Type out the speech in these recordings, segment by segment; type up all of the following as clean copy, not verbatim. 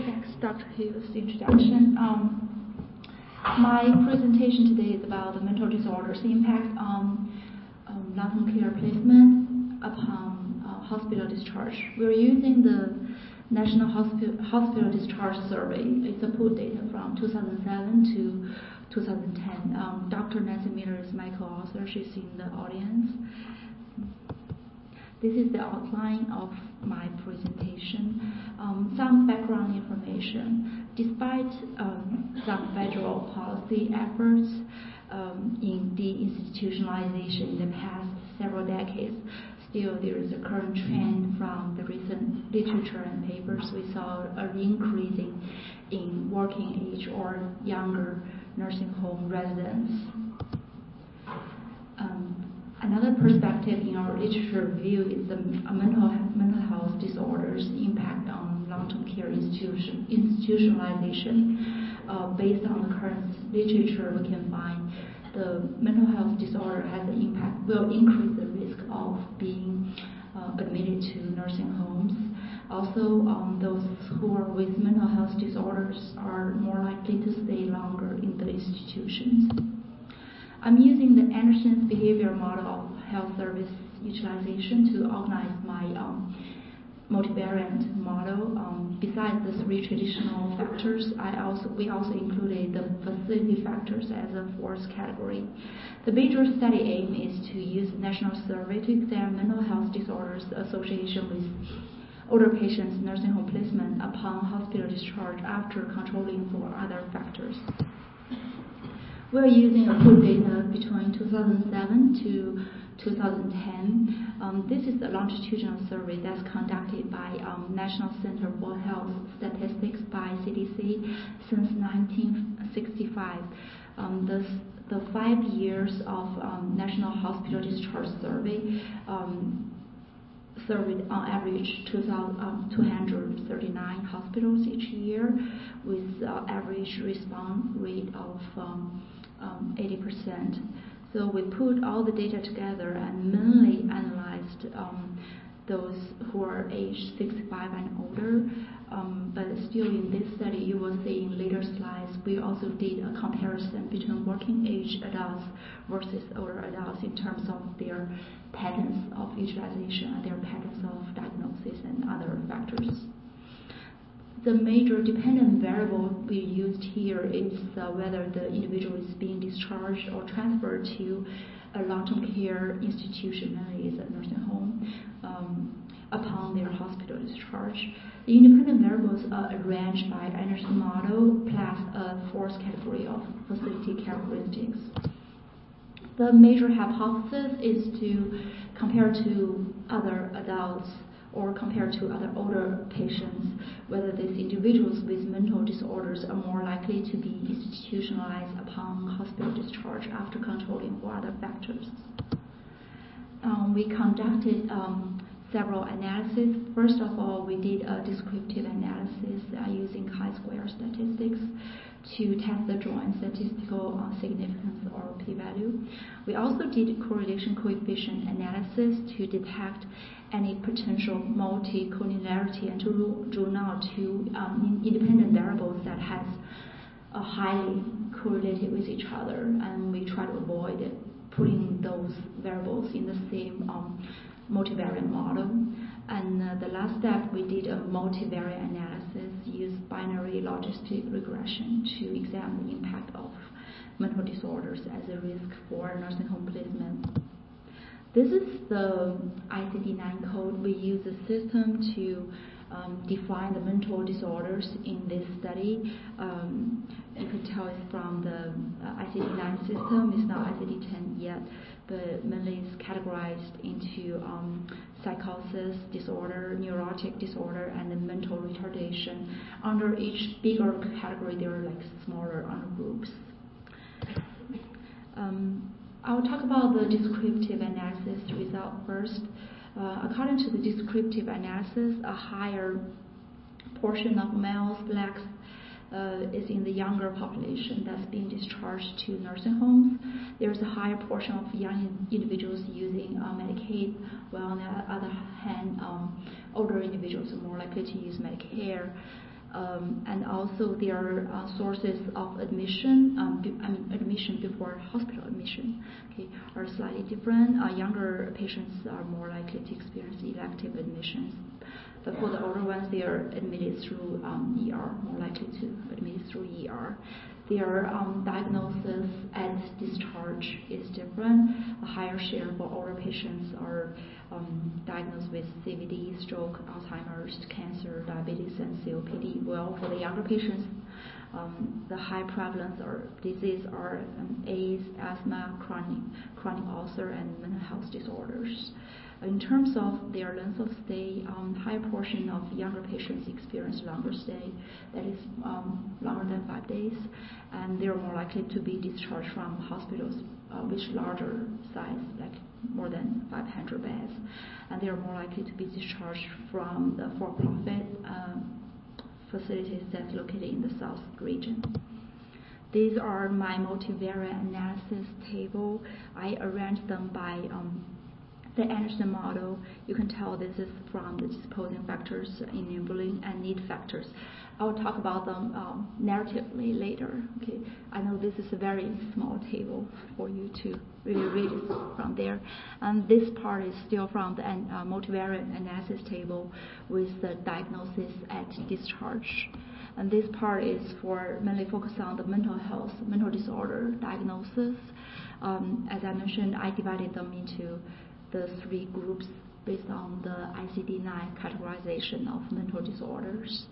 Thanks, Dr. Hill's introduction. My presentation today is about the mental disorders' impact on long-term care placement upon hospital discharge. We're using the National Hospital Discharge Survey. It's a pooled data from 2007 to 2010. Dr. Nancy Miller is my co-author. She's in the audience. This is the outline of my presentation. Some background information. Despite some federal policy efforts in deinstitutionalization in the past several decades, still there is a current trend from the recent literature and papers. We saw an increase in working age or younger nursing home residents. Another perspective in our literature review is the mental health disorders' impact on long-term care institutionalization. Based on the current literature, we can find the mental health disorder has an impact, will increase the risk of being admitted to nursing homes. Also, those who are with mental health disorders are more likely to stay longer in the institutions. I'm using the Anderson's behavior model of health service utilization to organize my multivariant model. Besides the three traditional factors, we also included the facility factors as a fourth category. The major study aim is to use the national survey to examine mental health disorders association with older patients' nursing home placement upon hospital discharge after controlling for other factors. We're using a pooled data between 2007 to 2010. This is a longitudinal survey that's conducted by National Center for Health Statistics by CDC since 1965. The 5 years of National Hospital Discharge Survey surveyed on average 239 hospitals each year with average response rate of 80%. So we put all the data together and mainly analyzed those who are aged 65 and older. But still in this study, you will see in later slides, we also did a comparison between working age adults versus older adults in terms of their patterns of utilization and their patterns of diagnosis and other factors. The major dependent variable we used here is whether the individual is being discharged or transferred to a long-term care institution, mainly is a nursing home, upon their hospital discharge. The independent variables are arranged by Anderson model plus a fourth category of facility characteristics. The major hypothesis is to compare to other adults or compared to other older patients, whether these individuals with mental disorders are more likely to be institutionalized upon hospital discharge after controlling for other factors. We conducted several analyses. First of all, we did a descriptive analysis using chi-square statistics to test the joint statistical significance or p-value. We also did correlation coefficient analysis to detect any potential multicollinearity and to rule out two independent variables that has highly correlated with each other, and we try to avoid putting those variables in the same multivariate model. And the last step, we did a multivariate analysis, used binary logistic regression to examine the impact of mental disorders as a risk for nursing home placement. This is the ICD-9 code. We use the system to define the mental disorders in this study. You can tell it's from the ICD-9 system. It's not ICD-10 yet, but mainly it's categorized into psychosis disorder, neurotic disorder, and the mental retardation. Under each bigger category, there are like smaller undergroups. I'll talk about the descriptive analysis result first. According to the descriptive analysis, a higher portion of males, blacks, is in the younger population that's being discharged to nursing homes. There's a higher portion of young individuals using Medicaid, while on the other hand, older individuals are more likely to use Medicare. And also their sources of admission, admission before hospital admission, okay, are slightly different. Younger patients are more likely to experience elective admissions. But for the older ones, they are admitted through ER, more likely to admit through ER. Their diagnosis at discharge is different. A higher share for older patients are diagnosed with CVD, stroke, Alzheimer's, cancer, diabetes, and COPD. Well, for the younger patients, the high prevalence or disease are AIDS, asthma, chronic ulcer, and mental health disorders. In terms of their length of stay, high portion of younger patients experience longer stay, that is longer than 5 days, and they are more likely to be discharged from hospitals with larger size, like more than 500 beds, and they are more likely to be discharged from the for-profit facilities that's located in the south region. These are my multivariate analysis table. I arranged them by the Anderson model. You can tell this is from the disposing factors, enabling, and need factors. I will talk about them narratively later. Okay, I know this is a very small table for you to really read it from there. And this part is still from the multivariate analysis table with the diagnosis at discharge. And this part is for mainly focused on the mental disorder diagnosis. As I mentioned, I divided them into the 3 groups based on the ICD-9 categorization of mental disorders.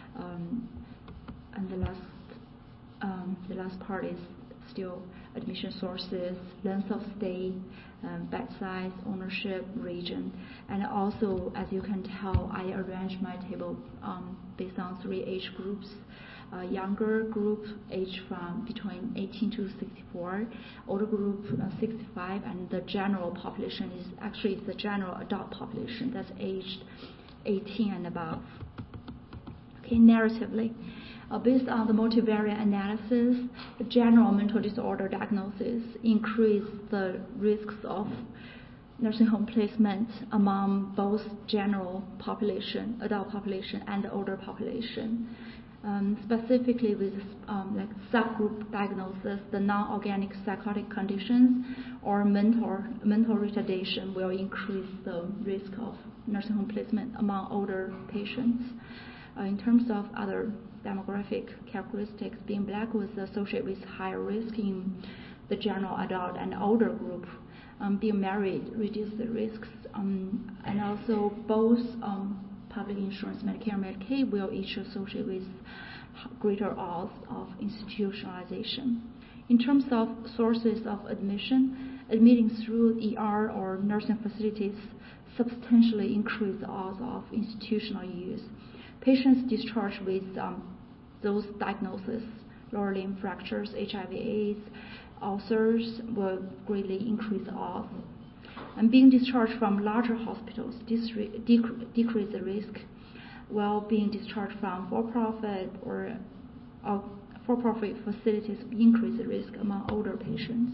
And the last part is still admission sources, length of stay, bed size, ownership, region, and also, as you can tell, I arranged my table based on 3 age groups. Younger group age from between 18 to 64, older group 65, and the general population is actually the general adult population that's aged 18 and above. Okay, narratively, based on the multivariate analysis, the general mental disorder diagnosis increase the risks of nursing home placement among both general population, adult population, and the older population. Specifically with like subgroup diagnosis, the non-organic psychotic conditions or mental retardation will increase the risk of nursing home placement among older patients. In terms of other demographic characteristics, being Black was associated with higher risk in the general adult and older group. Being married reduced the risks, and also both public insurance, Medicare and Medicaid, will each associate with greater odds of institutionalization. In terms of sources of admission, admitting through ER or nursing facilities substantially increase the odds of institutional use. Patients discharged with those diagnoses, lower limb fractures, HIV/AIDS, ulcers, will greatly increase the odds. And being discharged from larger hospitals decrease the risk, while being discharged from for-profit or for-profit facilities increase the risk among older patients.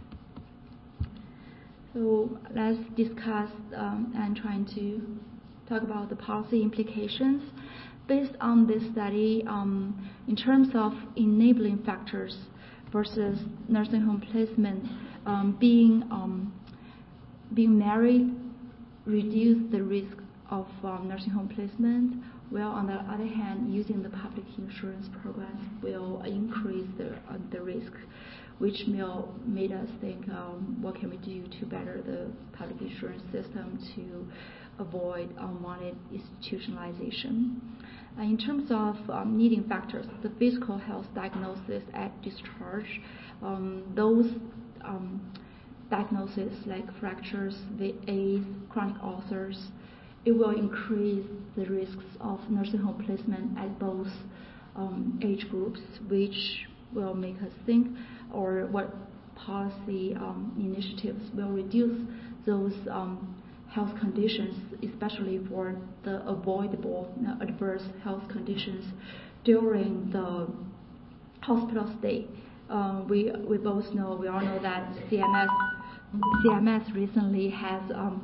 So let's discuss and trying to talk about the policy implications. Based on this study, in terms of enabling factors versus nursing home placement, being married reduce the risk of nursing home placement, while on the other hand, using the public insurance programs will increase the risk, which made us think, what can we do to better the public insurance system to avoid unwanted institutionalization. In terms of needing factors, the physical health diagnosis at discharge, those diagnoses like fractures, AIDS, chronic ulcers, it will increase the risks of nursing home placement at both age groups, which will make us think, or what policy initiatives will reduce those health conditions, especially for the avoidable adverse health conditions during the hospital stay. We all know that CMS recently has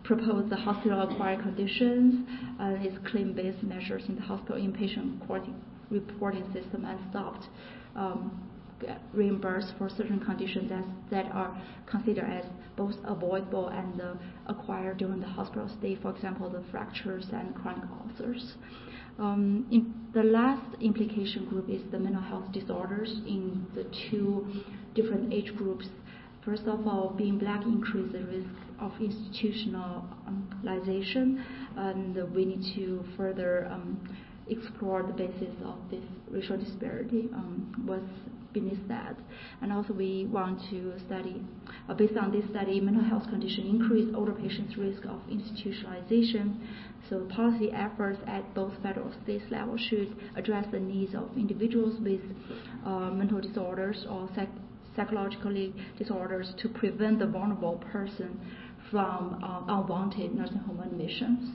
proposed the hospital-acquired conditions, its claim-based measures in the hospital inpatient reporting system, and stopped reimbursed for certain conditions that are considered as both avoidable and acquired during the hospital stay, for example, the fractures and chronic ulcers. The last implication group is the mental health disorders in the two different age groups. First of all, being black increases the risk of institutionalization, and we need to further explore the basis of this racial disparity, what's beneath that. And also we want to study, based on this study, mental health condition increase older patients' risk of institutionalization. So policy efforts at both federal and state level should address the needs of individuals with mental disorders or psychologically disorders to prevent the vulnerable person from unwanted nursing home admissions.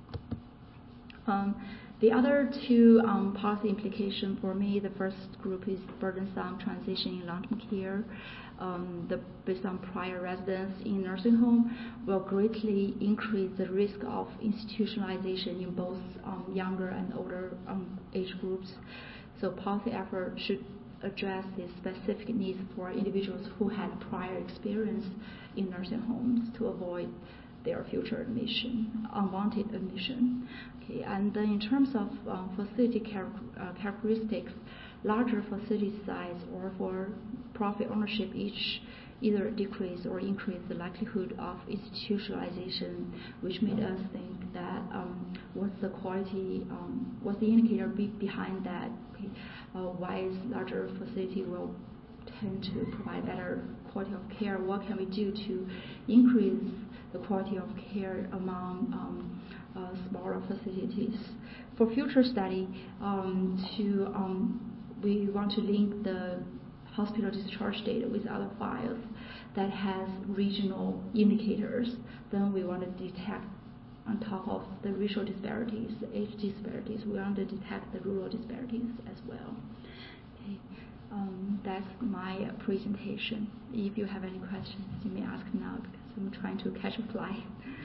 The other two policy implications for me, the first group is burdensome transition in long-term care. Based on prior residence in nursing home will greatly increase the risk of institutionalization in both younger and older age groups. So policy effort should address the specific needs for individuals who had prior experience in nursing homes to avoid their future unwanted admission. Okay, and then in terms of facility characteristics, larger facility size or for profit ownership each either decrease or increase the likelihood of institutionalization, which made us think that what's the quality, what's the indicator behind that? Okay, why is larger facility will tend to provide better quality of care? What can we do to increase the quality of care among smaller facilities? For future study, we want to link the hospital discharge data with other files that has regional indicators. Then we want to detect, on top of the racial disparities, the age disparities, we want to detect the rural disparities as well. Okay. That's my presentation. If you have any questions, you may ask now because I'm trying to catch a fly.